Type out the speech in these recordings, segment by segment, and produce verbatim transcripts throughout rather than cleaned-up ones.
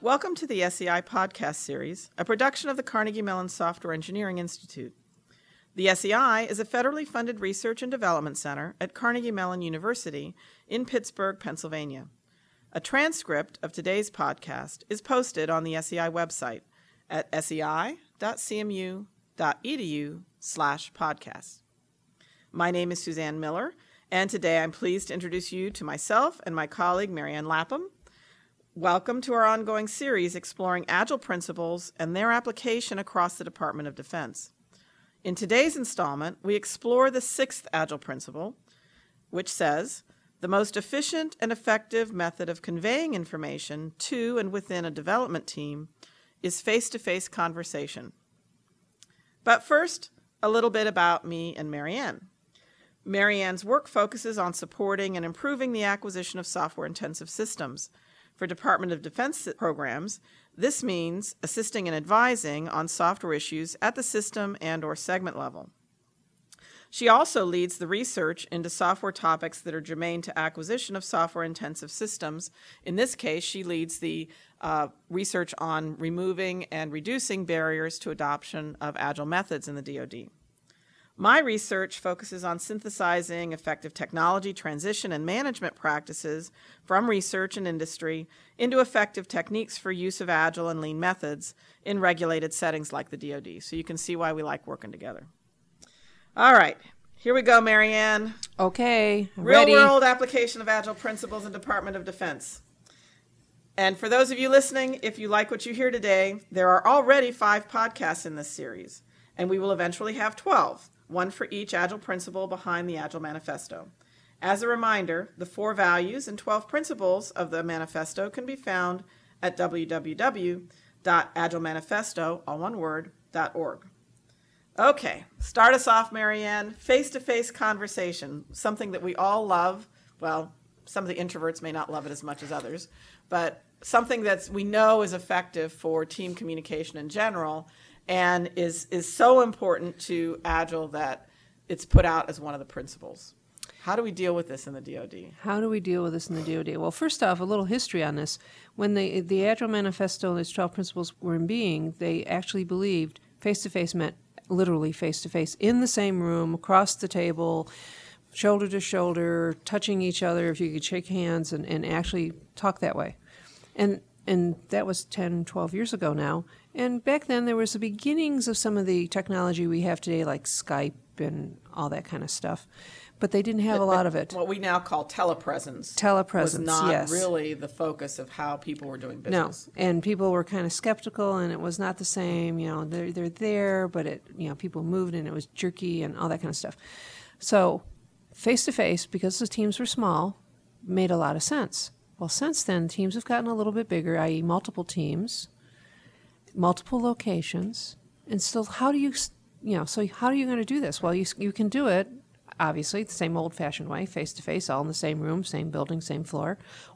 Welcome to the S E I podcast series, a production of the Carnegie Mellon Software Engineering Institute. The S E I is a federally funded research and development center at Carnegie Mellon University in Pittsburgh, Pennsylvania. A transcript of today's podcast is posted on the S E I website at sei.cmu.edu slash podcast. My name is Suzanne Miller, and today I'm pleased to introduce you to myself and my colleague, Marianne Lapham. Welcome to our ongoing series exploring Agile principles and their application across the Department of Defense. In today's installment, we explore the sixth Agile principle, which says, the most efficient and effective method of conveying information to and within a development team is face-to-face conversation. But first, a little bit about me and Marianne. Marianne's work focuses on supporting and improving the acquisition of software-intensive systems. For Department of Defense programs, this means assisting and advising on software issues at the system and or segment level. She also leads the research into software topics that are germane to acquisition of software-intensive systems. In this case, she leads the uh, research on removing and reducing barriers to adoption of Agile methods in the D O D. My research focuses on synthesizing effective technology transition and management practices from research and industry into effective techniques for use of Agile and Lean methods in regulated settings like the D O D. So you can see why we like working together. All right, here we go, Marianne. Okay, ready. Real-world application of Agile principles in Department of Defense. And for those of you listening, if you like what you hear today, there are already five podcasts in this series, and we will eventually have twelve. One for each Agile principle behind the Agile Manifesto. As a reminder, the four values and twelve principles of the manifesto can be found at w w w dot agile manifesto, all one word, .org. Okay, start us off, Marianne. Face-to-face conversation, something that we all love. Well, some of the introverts may not love it as much as others, but something that we know is effective for team communication in general, and is is so important to Agile that it's put out as one of the principles. How do we deal with this in the D O D? How do we deal with this in the D O D? Well, first off, a little history on this. When the, the Agile Manifesto and its twelve principles were in being, they actually believed face-to-face meant literally face-to-face, in the same room, across the table, shoulder to shoulder, touching each other, if you could shake hands and, and actually talk that way. And and that was ten, twelve years ago now. And back then, there was the beginnings of some of the technology we have today, like Skype and all that kind of stuff. But they didn't have but, a lot of it. What we now call telepresence. Telepresence, was not yes. really the focus of how people were doing business. No, and people were kind of skeptical, and it was not the same. You know, they're they're there, but it you know people moved, and it was jerky and all that kind of stuff. So, face to face, because the teams were small, made a lot of sense. Well, since then, teams have gotten a little bit bigger, that is, multiple teams, multiple locations, and still, how do you, you know, so how are you going to do this? Well, you you can do it, obviously, the same old-fashioned way, face-to-face, all in the same room, same building, same floor,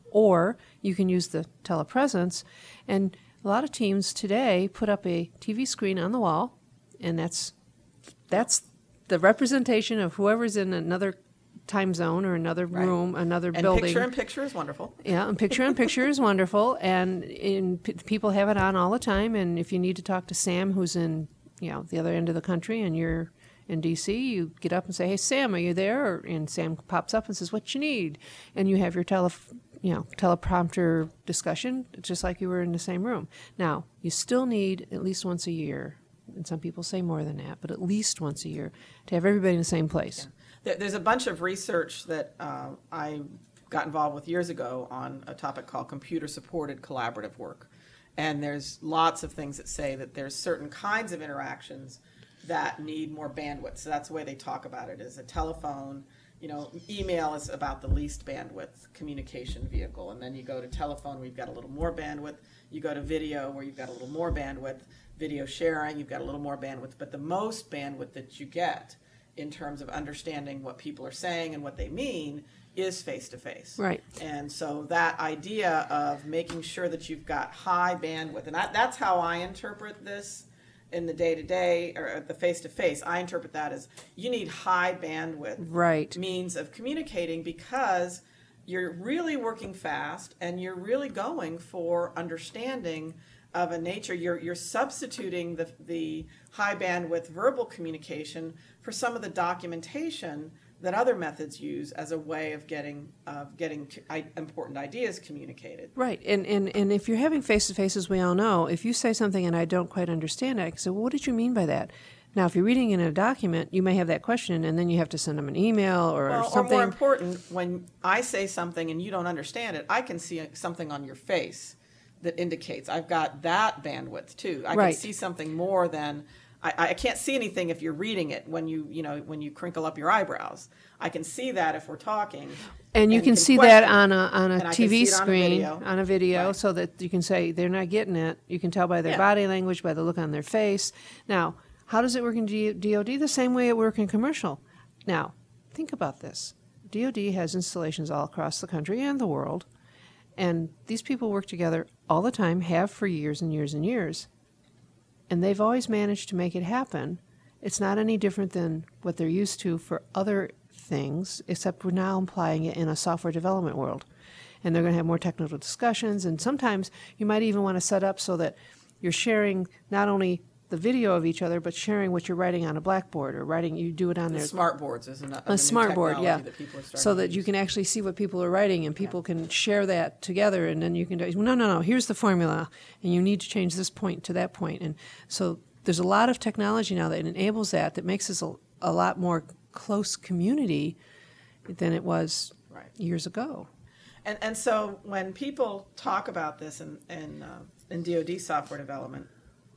or you can use the telepresence, and a lot of teams today put up a T V screen on the wall, and that's that's the representation of whoever's in another time zone or another room, right. another and building. And picture-in-picture is wonderful. Yeah, and picture-in-picture is wonderful, and in, p- people have it on all the time, and if you need to talk to Sam, who's in, you know, the other end of the country, and you're in D C, you get up and say, hey, Sam, are you there? And Sam pops up and says, what you need? And you have your tele, you know, teleprompter discussion, just like you were in the same room. Now, you still need at least once a year, and some people say more than that, but at least once a year, to have everybody in the same place. Yeah. There's a bunch of research that uh, I got involved with years ago on a topic called computer-supported collaborative work. And there's lots of things that say that there's certain kinds of interactions that need more bandwidth. So that's the way they talk about it, is a telephone. You know, email is about the least bandwidth communication vehicle. And then you go to telephone where you've got a little more bandwidth. You go to video where you've got a little more bandwidth. Video sharing, you've got a little more bandwidth. But the most bandwidth that you get in terms of understanding what people are saying and what they mean is face-to-face. Right. And so that idea of making sure that you've got high bandwidth, and I, that's how I interpret this in the day-to-day, or the face-to-face. I interpret that as you need high bandwidth right. means of communicating, because you're really working fast, and you're really going for understanding of a nature. You're you're substituting the the high bandwidth verbal communication for some of the documentation that other methods use as a way of getting of getting I, important ideas communicated. Right, and, and and if you're having face-to-face, as we all know, if you say something and I don't quite understand it, I can say, well, what did you mean by that? Now, if you're reading in a document, you may have that question, and then you have to send them an email or well, something. Or more important, when I say something and you don't understand it, I can see something on your face that indicates I've got that bandwidth too. I right. can see something more than I, I can't see anything if you're reading it when you you know when you crinkle up your eyebrows. I can see that if we're talking. And you and can, can see that on a on a T V screen, on a video, on a video right. so that you can say they're not getting it. You can tell by their yeah. body language, by the look on their face. Now, how does it work in D O D? The same way it works in commercial. Now, think about this. D O D has installations all across the country and the world, and these people work together all the time, have for years and years and years, and they've always managed to make it happen. It's not any different than what they're used to for other things, except we're now applying it in a software development world. And they're going to have more technical discussions, and sometimes you might even want to set up so that you're sharing not only the video of each other, but sharing what you're writing on a blackboard or writing, you do it on the their smart boards, isn't that? A smart board, yeah. That so that you can actually see what people are writing, and people yeah. can share that together, and then you can do, no, no, no, here's the formula, and you need to change this point to that point. And so there's a lot of technology now that enables that, that makes us a, a lot more close community than it was right. years ago. And and so when people talk about this in, in, uh, in D O D software development,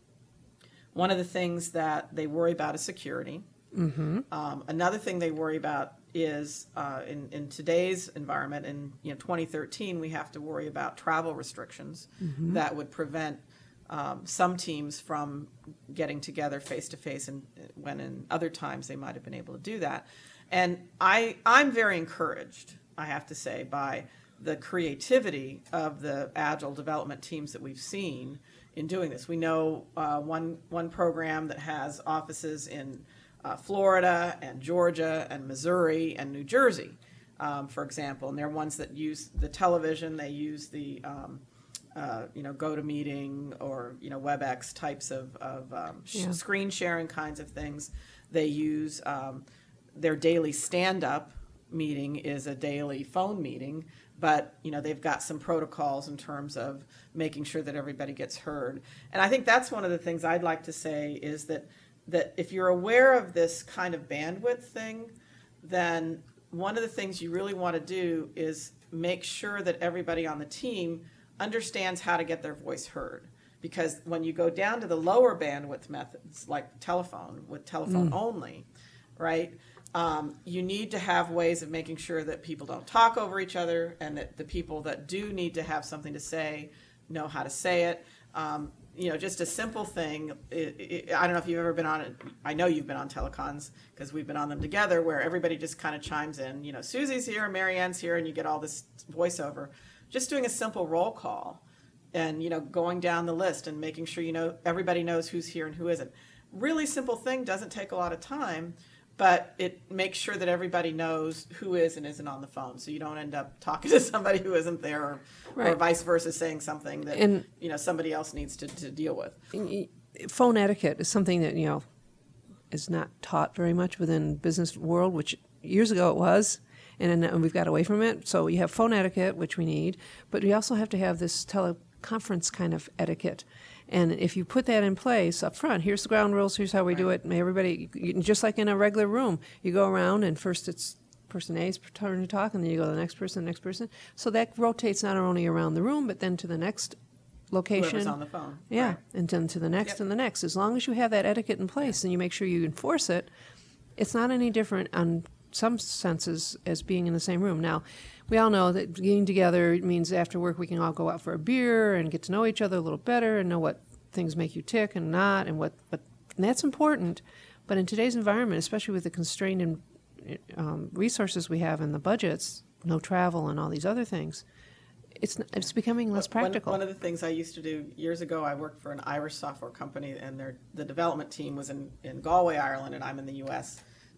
one of the things that they worry about is security. Mm-hmm. Um, another thing they worry about is uh, in, in today's environment, in you know, twenty thirteen, we have to worry about travel restrictions mm-hmm. that would prevent um, some teams from getting together face-to-face, and when in other times they might have been able to do that. And I, I'm very encouraged, I have to say, by the creativity of the Agile development teams that we've seen in doing this. We know uh, one one program that has offices in uh, Florida and Georgia and Missouri and New Jersey, um, for example. And they're ones that use the television. They use the um, uh, you know GoToMeeting or you know WebEx types of, of um, sh- yeah. screen sharing kinds of things. They use um, their daily stand-up meeting is a daily phone meeting. But, you know, they've got some protocols in terms of making sure that everybody gets heard. And I think that's one of the things I'd like to say is that that if you're aware of this kind of bandwidth thing, then one of the things you really want to do is make sure that everybody on the team understands how to get their voice heard. Because when you go down to the lower bandwidth methods, like telephone, with telephone mm. only, right? Um, you need to have ways of making sure that people don't talk over each other, and that the people that do need to have something to say know how to say it. Um, you know, just a simple thing. It, it, I don't know if you've ever been on it. I know you've been on telecons because we've been on them together, where everybody just kind of chimes in. You know, Susie's here, Marianne's here, and you get all this voiceover. Just doing a simple roll call, and you know, going down the list and making sure you know everybody knows who's here and who isn't. Really simple thing, doesn't take a lot of time. But it makes sure that everybody knows who is and isn't on the phone, so you don't end up talking to somebody who isn't there, or, right. or vice versa, saying something that and, you know somebody else needs to, to deal with. Phone etiquette is something that you know is not taught very much within business world, which years ago it was, and, and we've got away from it. So you have phone etiquette, which we need, but we also have to have this teleconference kind of etiquette. And if you put that in place up front, here's the ground rules, here's how we right. do it. And everybody, just like in a regular room, you go around and first it's person A's turn to talk, and then you go to the next person, the next person. So that rotates not only around the room, but then to the next location. Whoever's on the phone. Yeah, right. and then to the next yep. and the next. As long as you have that etiquette in place and you make sure you enforce it, it's not any different on some senses as being in the same room. Now, we all know that getting together means after work we can all go out for a beer and get to know each other a little better and know what things make you tick and not, and what, what and that's important. But in today's environment, especially with the constrained in, um, resources we have in the budgets, no travel and all these other things, it's it's becoming less practical. One, one of the things I used to do years ago, I worked for an Irish software company, and their the development team was in, in Galway, Ireland, and I'm in the U S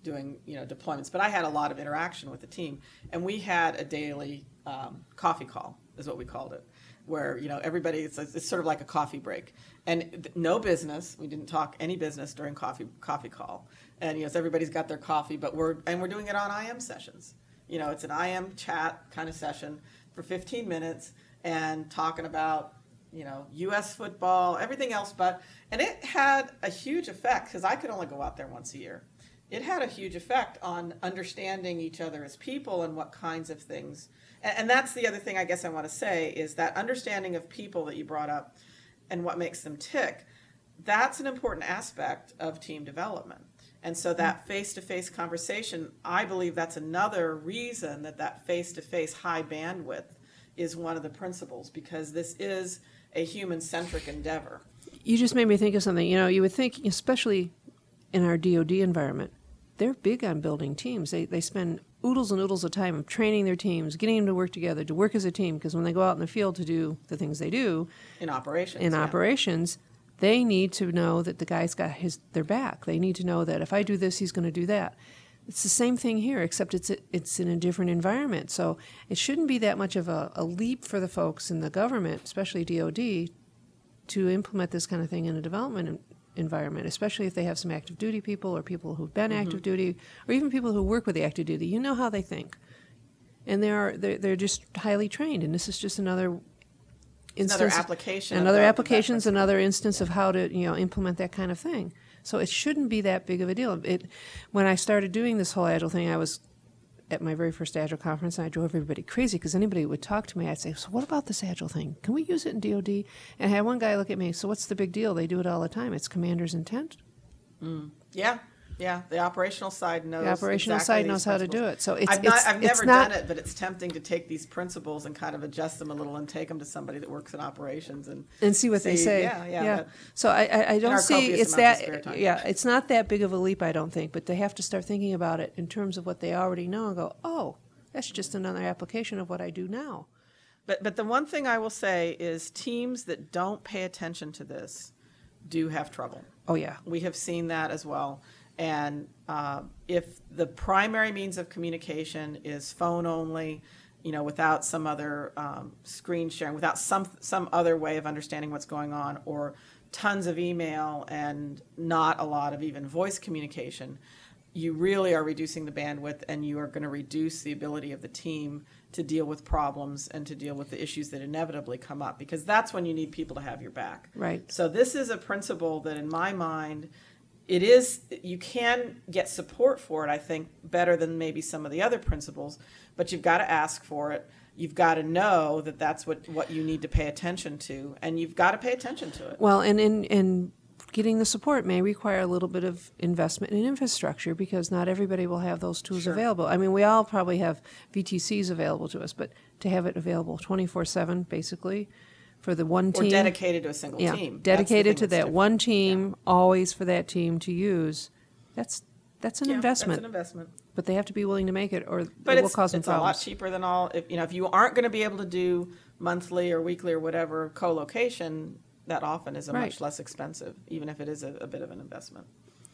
doing, you know, deployments, but I had a lot of interaction with the team, and we had a daily um, coffee call, is what we called it, where, you know, everybody, it's, it's sort of like a coffee break, and no business. We didn't talk any business during coffee coffee call, and you know, so everybody's got their coffee, but we're and we're doing it on I M sessions. You know, it's an I M chat kind of session for fifteen minutes, and talking about, you know, U S football, everything else, but and it had a huge effect because I could only go out there once a year. It had a huge effect on understanding each other as people and what kinds of things. And, and that's the other thing I guess I want to say is that understanding of people that you brought up and what makes them tick, that's an important aspect of team development. And so that face-to-face conversation, I believe that's another reason that that face-to-face high bandwidth is one of the principles, because this is a human-centric endeavor. You just made me think of something. You know, you would think, especially in our D O D environment, they're big on building teams. They they spend oodles and oodles of time of training their teams, getting them to work together, to work as a team, because when they go out in the field to do the things they do in operations, in yeah. operations, they need to know that the guy's got his their back. They need to know that if I do this, he's going to do that. It's the same thing here, except it's it's in a different environment. So it shouldn't be that much of a, a leap for the folks in the government, especially D O D, to implement this kind of thing in a development environment, especially if they have some active duty people or people who've been mm-hmm. active duty, or even people who work with the active duty. You know how they think, and they are they're, they're just highly trained. And this is just another instance, another application, another applications, another instance yeah. of how to you know implement that kind of thing. So it shouldn't be that big of a deal. It when I started doing this whole Agile thing, I was at my very first Agile conference, and I drove everybody crazy because anybody would talk to me, I'd say, so what about this Agile thing? Can we use it in D O D? And I had one guy look at me, so what's the big deal? They do it all the time. It's commander's intent. Mm. Yeah, yeah. The operational side knows. The operational exactly side knows how to do it. So it's, I've, not, it's, I've it's never not, done it, but it's tempting to take these principles and kind of adjust them a little and take them to somebody that works in operations and and see what see, they say. Yeah, yeah. yeah. So I, I, I don't see it's that. Yeah, it's not that big of a leap, I don't think. But they have to start thinking about it in terms of what they already know and go, oh, that's just another application of what I do now. But but the one thing I will say is teams that don't pay attention to this do have trouble. Oh, yeah. We have seen that as well. And uh, if the primary means of communication is phone only, you know, without some other um, screen sharing, without some some other way of understanding what's going on, or tons of email and not a lot of even voice communication, you really are reducing the bandwidth, and you are going to reduce the ability of the team to deal with problems and to deal with the issues that inevitably come up, because that's when you need people to have your back. Right. So this is a principle that, in my mind, it is, you can get support for it, I think, better than maybe some of the other principles, but you've got to ask for it. You've got to know that that's what, what you need to pay attention to, and you've got to pay attention to it. Well, and in, in getting the support may require a little bit of investment in infrastructure, because not everybody will have those tools Sure. available. I mean, we all probably have V T Cs available to us, but to have it available twenty-four seven, basically, for the one team. Or dedicated to a single yeah, team. dedicated to that different. one team, yeah. always for that team to use. That's that's an yeah, investment. That's an investment. But they have to be willing to make it, or but it will it's, cause them it's problems. a lot cheaper than all. If you know, if you aren't going to be able to do monthly or weekly or whatever co-location, that often is a Right. much less expensive, even if it is a, a bit of an investment.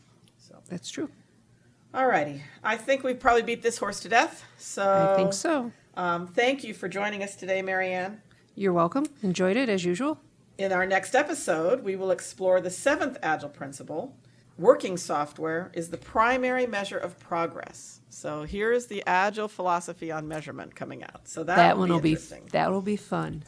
So That's true. all righty, I think we've probably beat this horse to death. So I think so. Um, thank you for joining us today, Marianne. You're welcome. Enjoyed it as usual. In our next episode, we will explore the seventh Agile principle. Working software is the primary measure of progress. So here's the Agile philosophy on measurement coming out. So that, That will one be will be interesting. that will be fun.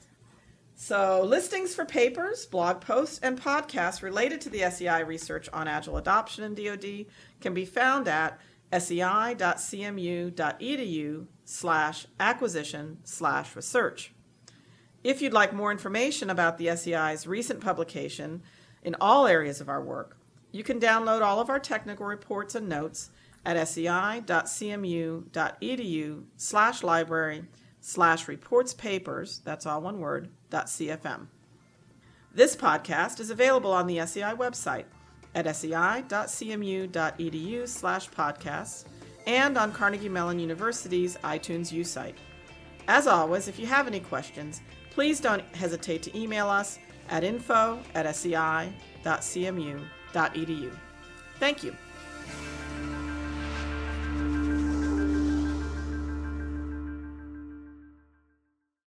So listings for papers, blog posts, and podcasts related to the S E I research on Agile adoption in D O D can be found at sei.cmu.edu slash acquisition slash research. If you'd like more information about the S E I's recent publication in all areas of our work, you can download all of our technical reports and notes at sei.cmu.edu slash library slash reports papers, that's all one word, dot cfm. This podcast is available on the S E I website at sei.cmu.edu slash podcasts and on Carnegie Mellon University's iTunes U site. As always, if you have any questions, please don't hesitate to email us at info at sei.cmu.edu. Thank you.